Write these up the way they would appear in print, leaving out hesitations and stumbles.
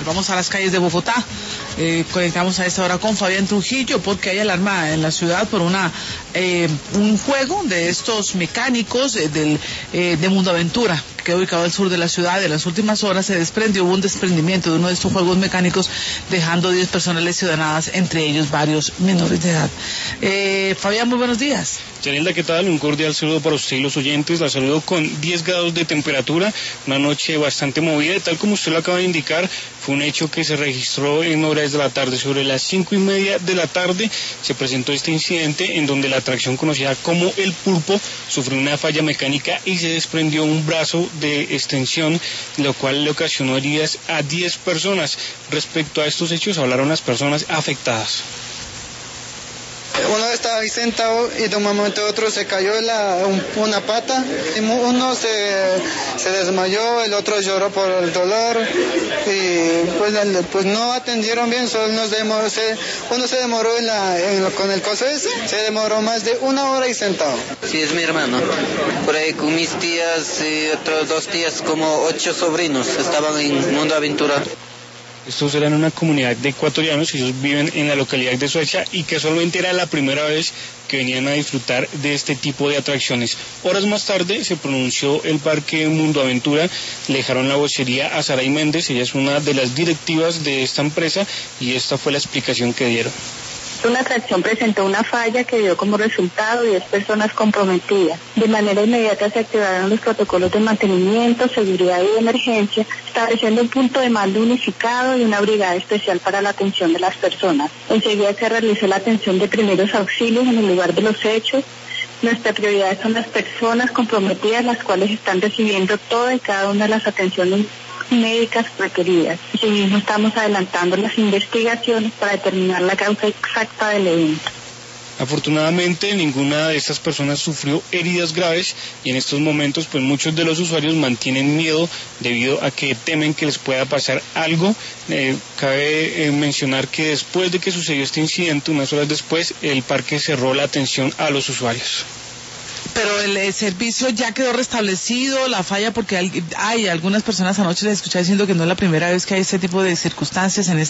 Vamos a las calles de Bogotá. Conectamos a esta hora con Fabián Trujillo porque hay alarma en la ciudad por un juego de estos mecánicos de Mundo Aventura, que queda ubicado al sur de la ciudad. En las últimas horas hubo un desprendimiento de uno de estos juegos mecánicos, dejando 10 personas lesionadas, entre ellos varios menores de edad. Fabián, muy buenos días. Yanilda, ¿qué tal? Un cordial saludo para usted y los oyentes. La saludo con 10 grados de temperatura, una noche bastante movida, tal como usted lo acaba de indicar. Fue un hecho que se registró en horas de la tarde. Sobre las 5:30 de la tarde se presentó este incidente en donde la atracción conocida como El Pulpo sufrió una falla mecánica y se desprendió un brazo de extensión, lo cual le ocasionó heridas a 10 personas. Respecto a estos hechos hablaron las personas afectadas. Uno estaba ahí sentado y de un momento a otro se cayó una pata, uno se desmayó, el otro lloró por el dolor y pues no atendieron bien, solo uno se demoró con el coso ese, se demoró más de 1 hora ahí sentado. Sí, es mi hermano, por ahí con mis tías y otros 2 tías, como 8 sobrinos, estaban en Mundo Aventura. Estos eran una comunidad de ecuatorianos, ellos viven en la localidad de Soacha y casualmente era la primera vez que venían a disfrutar de este tipo de atracciones. Horas más tarde se pronunció el Parque Mundo Aventura, le dejaron la vocería a Saray Méndez, ella es una de las directivas de esta empresa y esta fue la explicación que dieron. Una atracción presentó una falla que dio como resultado 10 personas comprometidas. De manera inmediata se activaron los protocolos de mantenimiento, seguridad y emergencia, estableciendo un punto de mando unificado y una brigada especial para la atención de las personas. Enseguida se realizó la atención de primeros auxilios en el lugar de los hechos. Nuestra prioridad son las personas comprometidas, las cuales están recibiendo toda y cada una de las atenciones médicas requeridas. Asimismo, estamos adelantando las investigaciones para determinar la causa exacta del evento. Afortunadamente ninguna de estas personas sufrió heridas graves y en estos momentos pues muchos de los usuarios mantienen miedo debido a que temen que les pueda pasar algo. Cabe mencionar que después de que sucedió este incidente, unas horas después, el parque cerró la atención a los usuarios. Pero el servicio ya quedó restablecido, la falla, porque hay algunas personas anoche les escuché diciendo que no es la primera vez que hay este tipo de circunstancias en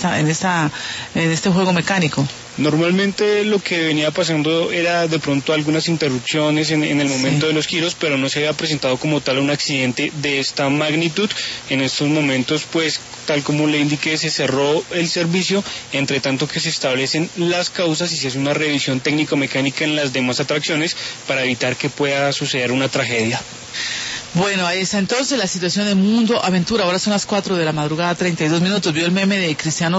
este juego mecánico. Normalmente lo que venía pasando era de pronto algunas interrupciones en el momento de los giros, pero no se había presentado como tal un accidente de esta magnitud. En estos momentos, pues, tal como le indiqué, se cerró el servicio, entre tanto que se establecen las causas y se hace una revisión técnico-mecánica en las demás atracciones para evitar que pueda suceder una tragedia. Bueno, ahí está entonces la situación de Mundo Aventura. Ahora son las 4 de la madrugada, 32 minutos. Vio el meme de Cristiano